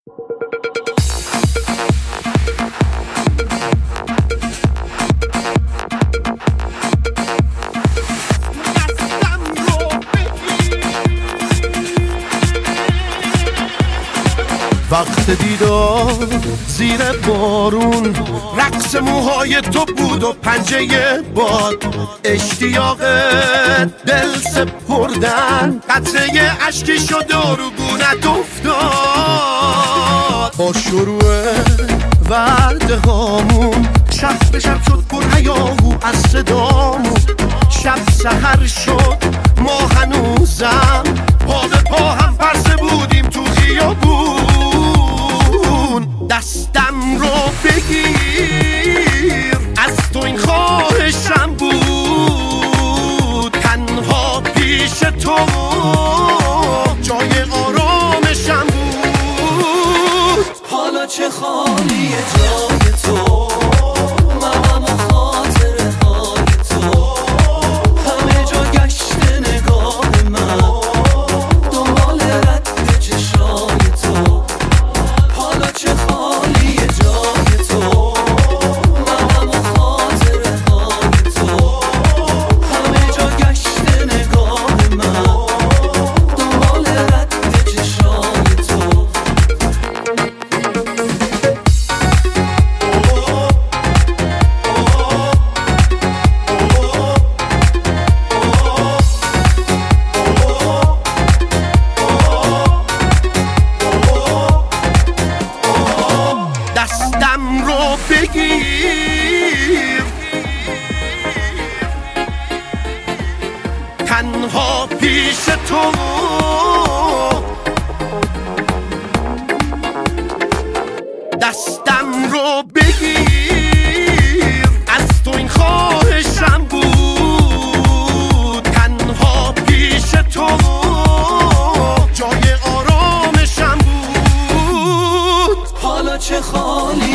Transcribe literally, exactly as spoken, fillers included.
وقت دیدار زیر بارون، رقص موهای تو بود و پنجه باد، اشتیاق دل سپردن، قطره اشکی شد و رو گونت افتاد. با شروع ورده هامون شب به شب شد پر هیاهو از صدامون، شب سحر شد ما هنوزم پا به پا هم پرسه بودیم تو خیابون. دستم رو بگیر از تو این خواهشم بود، تنها پیش تو جای آرامشم بود. حالا چه خالیه جای تو، مهم و خاطره های تو، همه جا گشت نگاه من دنبال رد چشای تو. حالا چه خالیه جای تو، مهم و خاطره های تو، همه جا گشت نگاه من دنبال رد چشای تو. دستم رو بگیر تنها پیش تو، دستم رو بگیر از تو این خواهشم بود، تنها پیش تو جای آرامشم بود. حالا چه خالی